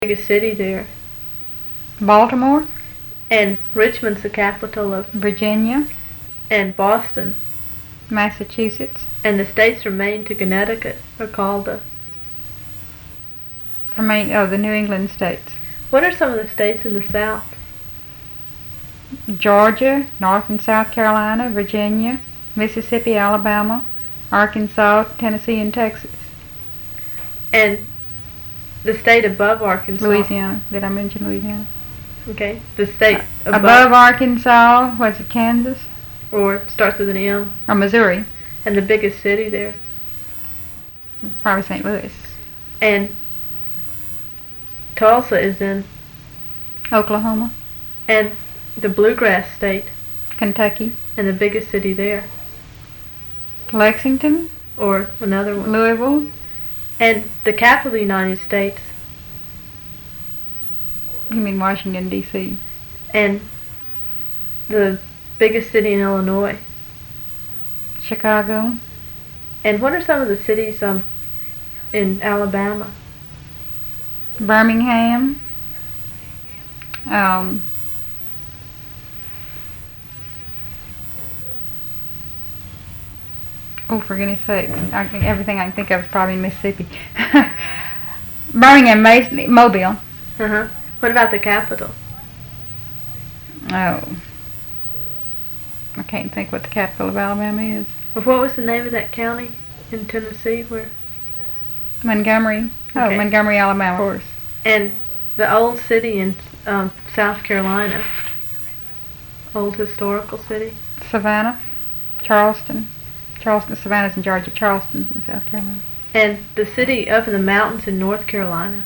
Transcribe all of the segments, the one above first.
biggest city there? Baltimore. And Richmond's the capital of Virginia. And Boston. Massachusetts. And the states from Maine to Connecticut are called the New England states. What are some of the states in the South? Georgia, North and South Carolina, Virginia, Mississippi, Alabama, Arkansas, Tennessee, and Texas. And the state above Arkansas? Louisiana. Did I mention Louisiana? Okay. The state above Arkansas, was it Kansas? Or it starts with an M? Or Missouri. And the biggest city there? Probably St. Louis. And Tulsa is in? Oklahoma. And the bluegrass state? Kentucky. And the biggest city there? Lexington. Or another one? Louisville. And the capital of the United States? You mean Washington, D.C. And the biggest city in Illinois? Chicago. And what are some of the cities in Alabama? Birmingham. For goodness sakes. Everything I can think of is probably in Mississippi. Birmingham, Mobile. Uh-huh. What about the capital? Oh. I can't think what the capital of Alabama is. Well, what was the name of that county in Tennessee where? Montgomery. Okay. Oh, Montgomery, Alabama, of course. And the old city in South Carolina? Old historical city? Savannah. Charleston. Savannah's in Georgia. Charleston's in South Carolina. And the city up in the mountains in North Carolina?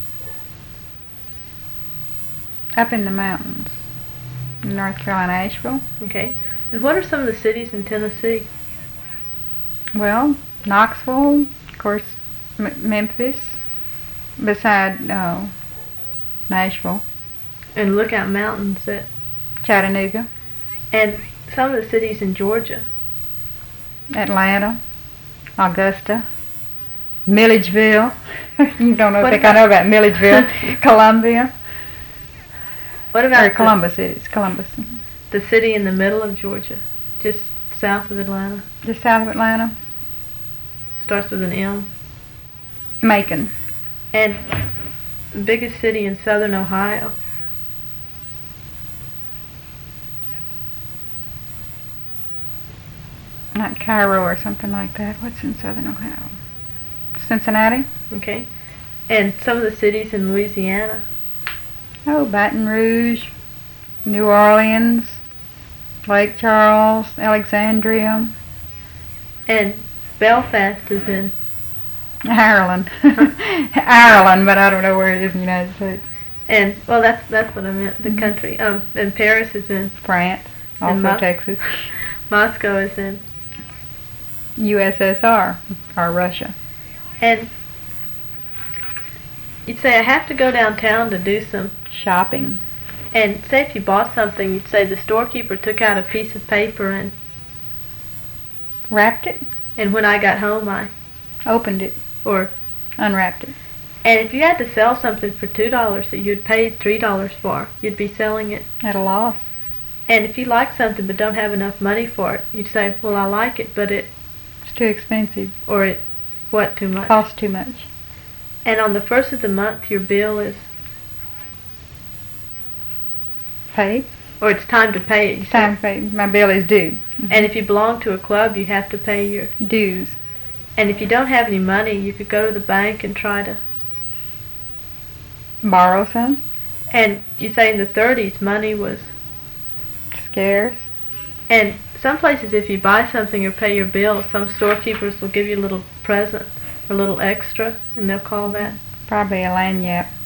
Up in the mountains. In North Carolina, Asheville. Okay. And what are some of the cities in Tennessee? Well, Knoxville, of course, Memphis, beside Nashville. And Lookout Mountains at Chattanooga. And some of the cities in Georgia? Atlanta, Augusta, Milledgeville. You don't think I know about Milledgeville. Columbia. What about Columbus? It's Columbus. The city in the middle of Georgia, just south of Atlanta? Just south of Atlanta. Starts with an M? Macon. And the biggest city in southern Ohio? Not Cairo or something like that. What's in southern Ohio? Cincinnati. Okay. And some of the cities in Louisiana? Oh, Baton Rouge, New Orleans, Lake Charles, Alexandria. And Belfast is in? Ireland. Ireland, but I don't know where it is in the United States. And, well, that's what I meant, the country. And Paris is in? France, also Texas. Moscow is in? USSR, or Russia. And you'd say, I have to go downtown to do some shopping. And say if you bought something, you'd say the storekeeper took out a piece of paper and wrapped it. And when I got home, I opened it. Or unwrapped it. And if you had to sell something for $2 that you'd paid $3 for, you'd be selling it at a loss. And if you like something but don't have enough money for it, you'd say, well, I like it, but it's too expensive. Or it, what, too much? Costs too much. And on the first of the month, your bill is paid. Or it's time to pay it. It's time to pay. My bill is due. Mm-hmm. And if you belong to a club, you have to pay your dues. And if you don't have any money, you could go to the bank and try to borrow some. And you say in the 30s, money was scarce. And some places, if you buy something or pay your bill, some storekeepers will give you a little present, a little extra, and they'll call that probably a lanyard.